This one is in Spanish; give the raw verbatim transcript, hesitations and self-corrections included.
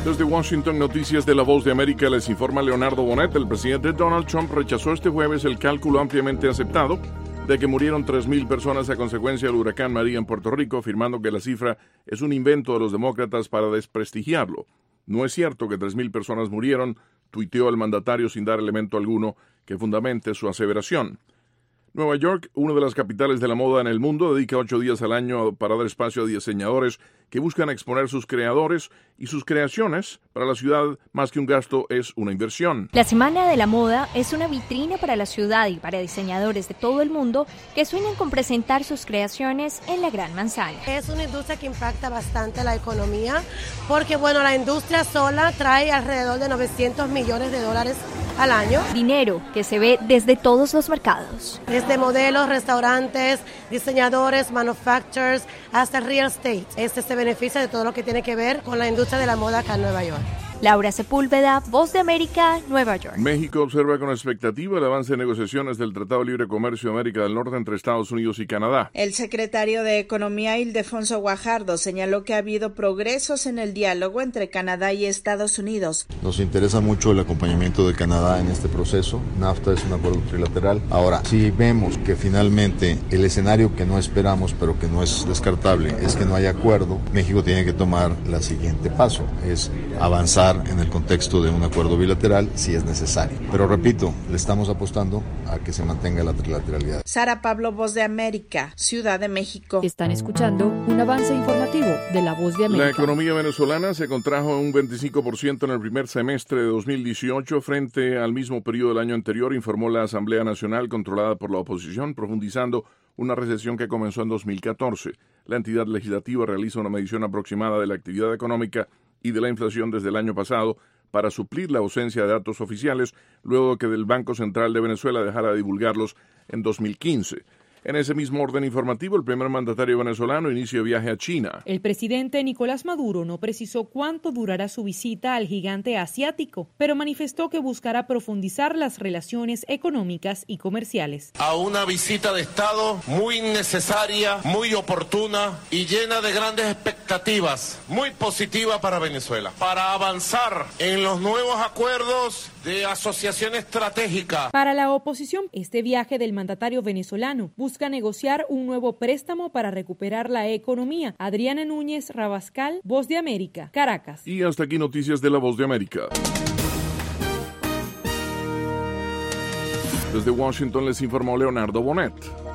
Desde Washington, Noticias de La Voz de América, les informa Leonardo Bonet. El presidente Donald Trump rechazó este jueves el cálculo ampliamente aceptado de que murieron tres mil personas a consecuencia del huracán María en Puerto Rico, afirmando que la cifra es un invento de los demócratas para desprestigiarlo. No es cierto que tres mil personas murieron, tuiteó el mandatario sin dar elemento alguno que fundamente su aseveración. Nueva York, una de las capitales de la moda en el mundo, dedica ocho días al año para dar espacio a diseñadores que buscan exponer sus creadores y sus creaciones. Para la ciudad, más que un gasto, es una inversión. La Semana de la Moda es una vitrina para la ciudad y para diseñadores de todo el mundo que sueñan con presentar sus creaciones en la Gran Manzana. Es una industria que impacta bastante la economía porque, bueno, la industria sola trae alrededor de novecientos millones de dólares al año. Dinero que se ve desde todos los mercados. Desde modelos, restaurantes, diseñadores, manufacturers, hasta el real estate. Este se beneficia de todo lo que tiene que ver con la industria de la moda acá en Nueva York. Laura Sepúlveda, Voz de América, Nueva York. México observa con expectativa el avance de negociaciones del Tratado de Libre Comercio de América del Norte entre Estados Unidos y Canadá. El secretario de Economía, Ildefonso Guajardo, señaló que ha habido progresos en el diálogo entre Canadá y Estados Unidos. Nos interesa mucho el acompañamiento de Canadá en este proceso. NAFTA es un acuerdo trilateral. Ahora, si vemos que finalmente el escenario que no esperamos, pero que no es descartable, es que no haya acuerdo, México tiene que tomar el siguiente paso, es avanzar en el contexto de un acuerdo bilateral si es necesario. Pero repito, le estamos apostando a que se mantenga la trilateralidad. Sara Pablo, Voz de América, Ciudad de México. Están escuchando un avance informativo de La Voz de América. La economía venezolana se contrajo un veinticinco por ciento en el primer semestre de dos mil dieciocho frente al mismo periodo del año anterior, informó la Asamblea Nacional controlada por la oposición, profundizando una recesión que comenzó en dos mil catorce. La entidad legislativa realiza una medición aproximada de la actividad económica y de la inflación desde el año pasado para suplir la ausencia de datos oficiales luego de que el Banco Central de Venezuela dejara de divulgarlos en dos mil quince. En ese mismo orden informativo, el primer mandatario venezolano inicia viaje a China. El presidente Nicolás Maduro no precisó cuánto durará su visita al gigante asiático, pero manifestó que buscará profundizar las relaciones económicas y comerciales. A una visita de Estado muy necesaria, muy oportuna y llena de grandes expectativas, muy positiva para Venezuela, para avanzar en los nuevos acuerdos de asociación estratégica. Para la oposición, este viaje del mandatario venezolano busca negociar un nuevo préstamo para recuperar la economía. Adriana Núñez Rabascal, Voz de América, Caracas. Y hasta aquí noticias de La Voz de América. Desde Washington les informó Leonardo Bonet.